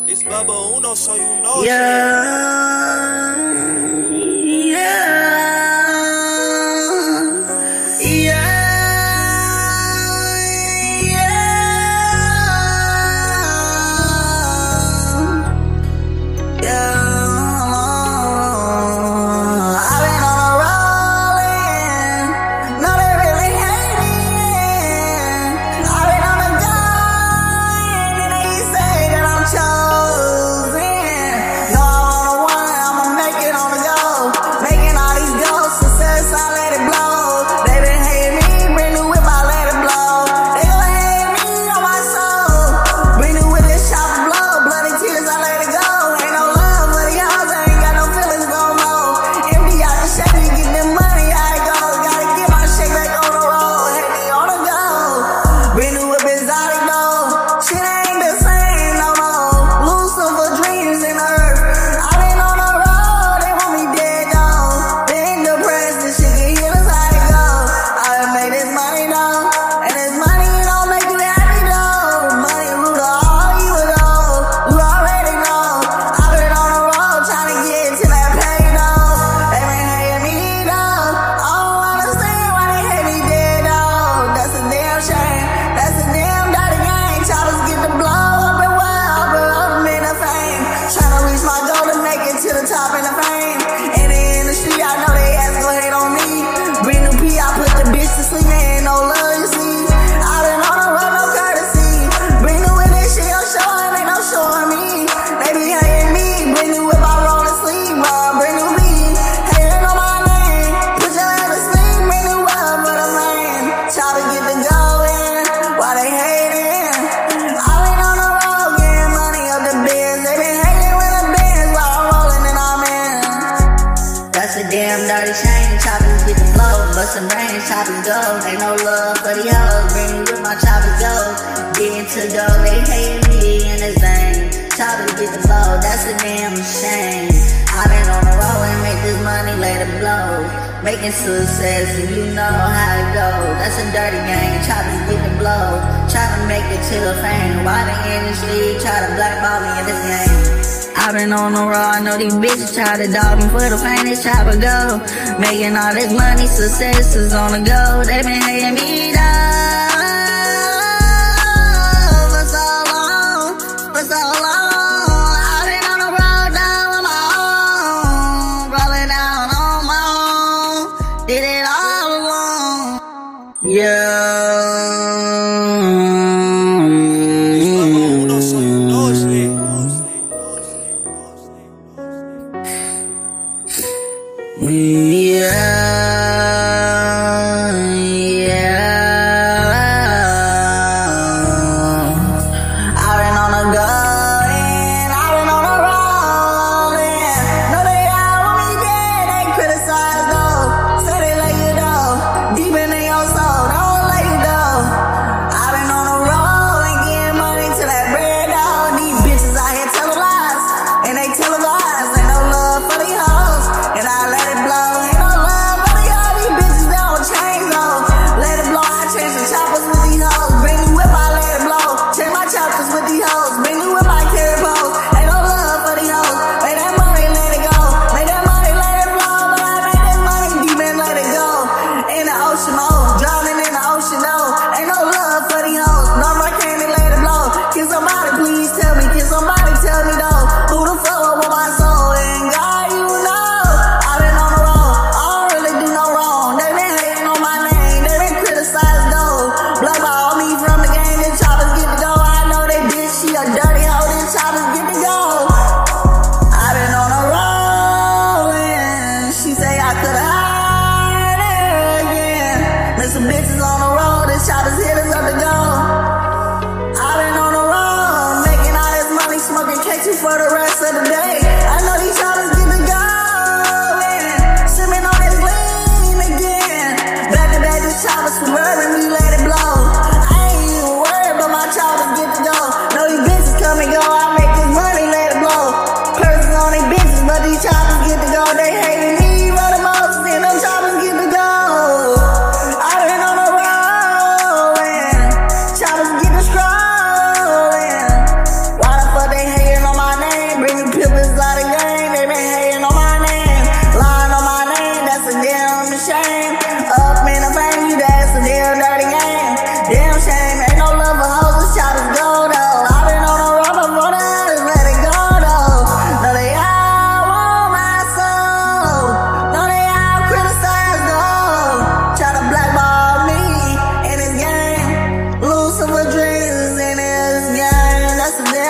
It's Bubba Uno, so you know. Yeah, yeah, yeah. Damn dirty chain, choppers get the flow, bustin' brains, choppers go. Ain't no love for the hoes, bring me with my choppers go. Getting to go, they hate me in this thing. Choppers get the flow, that's a damn shame. I been on the road and make this money, let it blow. Making success and you know how it go. That's a dirty game, choppers get the blow. Try to make it to the fame, why the industry try to blackball me in this game? I been on the road, I know these bitches try to dog me for the fame, this chopper go. Making all this money, success is on the go. They been hating me down for so long, for so long. I been on the road down on my own, rolling down on my own, did it all alone. Yeah. It's Bubba Uno, so you know it's lit. Yeah, yeah.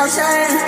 shirt.